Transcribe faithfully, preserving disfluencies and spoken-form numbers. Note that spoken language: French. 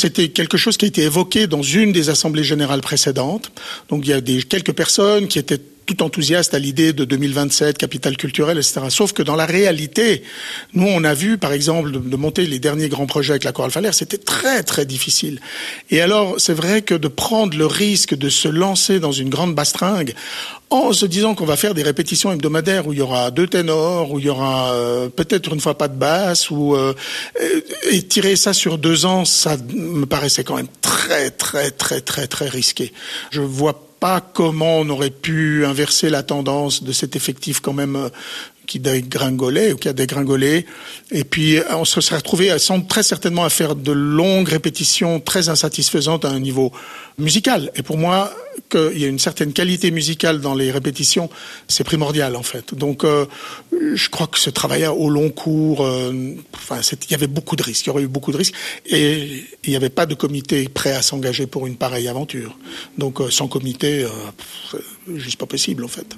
C'était quelque chose qui a été évoqué dans une des assemblées générales précédentes. Donc il y a des, quelques personnes qui étaient tout enthousiastes à l'idée de deux mille vingt-sept, capitale culturelle, et cetera. Sauf que dans la réalité, nous on a vu par exemple de, de monter les derniers grands projets avec la Chorale Falaise, c'était très très difficile. Et alors c'est vrai que de prendre le risque de se lancer dans une grande bastringue en se disant qu'on va faire des répétitions hebdomadaires où il y aura deux ténors, où il y aura euh, peut-être une fois pas de basse, ou euh, et tirer ça sur deux ans, ça me paraissait quand même très très très très très risqué. Je vois pas comment on aurait pu inverser la tendance de cet effectif quand même euh, qui dégringolait ou qui a dégringolé. Et puis on se serait retrouvé à, très certainement à faire de longues répétitions très insatisfaisantes à un niveau musical. Et pour moi, qu'il y ait une certaine qualité musicale dans les répétitions, c'est primordial en fait. Donc euh, je crois que ce travail au long cours, euh, enfin, il y avait beaucoup de risques, il y aurait eu beaucoup de risques, et il n'y avait pas de comité prêt à s'engager pour une pareille aventure. Donc euh, sans comité, euh, c'est juste pas possible en fait.